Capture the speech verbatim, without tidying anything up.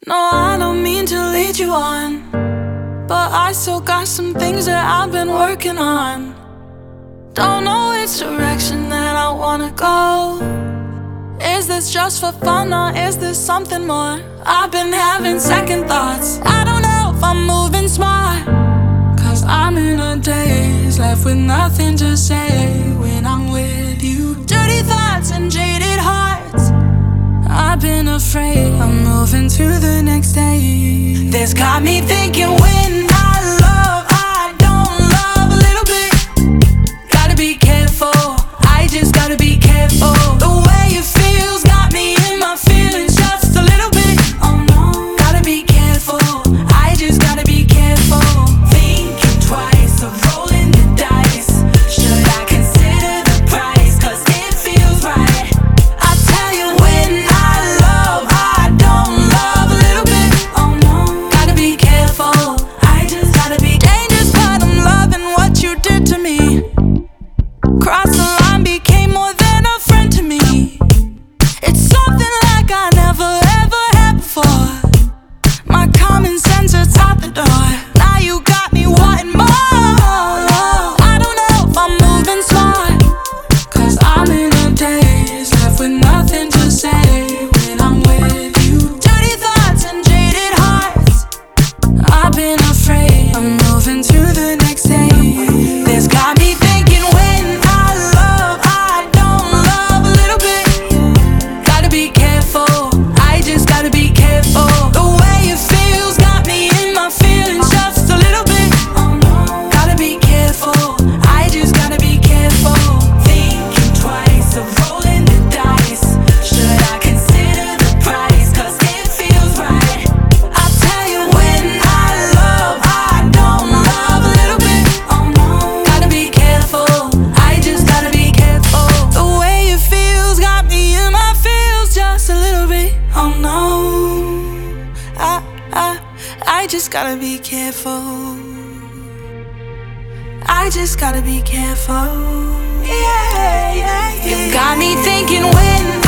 No, I don't mean to lead you on, but I still got some things that I've been working on. Don't know which direction that I wanna go. Is this just for fun or is this something more? I've been having second thoughts. I don't know if I'm moving smart, cause I'm in a daze, left with nothing to say when I'm with you. Dirty thoughts and jaded hearts, I've been afraid I'm moving to the next day. This got me thinking, when I love, I don't love a little bit. Gotta be careful, I just gotta be careful. The way it feels got me in my feelings just a little bit. Oh no, gotta be careful, I just gotta be careful. Thinking twice of rolling the dice. Should I consider the price, cause it feels right. I tell you, when I love, I don't love a little bit. Oh no, gotta be careful, I just gotta be dangerous, but I'm loving what you did to me. Cross the line, became more than a friend to me. It's something like I never ever had before. My common sense is out the door. Now you got me wanting more. I don't know if I'm moving smart, cause I'm in a daze, left with nothing to say when I'm with you. Dirty thoughts and jaded hearts, I've been afraid I'm moving to the next day. This got me thinking, when I love, I don't love a little bit. Gotta be careful, I just gotta be careful. The way it feels got me in my feelings just a little bit. Oh no, gotta be careful, I just gotta be careful. Thinking twice of rolling the dice. Should I consider the price, cause it feels right. I tell you, when I love, I don't love a little bit. Oh no, gotta be careful, I just gotta be careful. The way it feels got me in my feels just a little bit. Oh no, I, I, I just gotta be careful. I just gotta be careful. Yeah, yeah, yeah. You got me thinking, when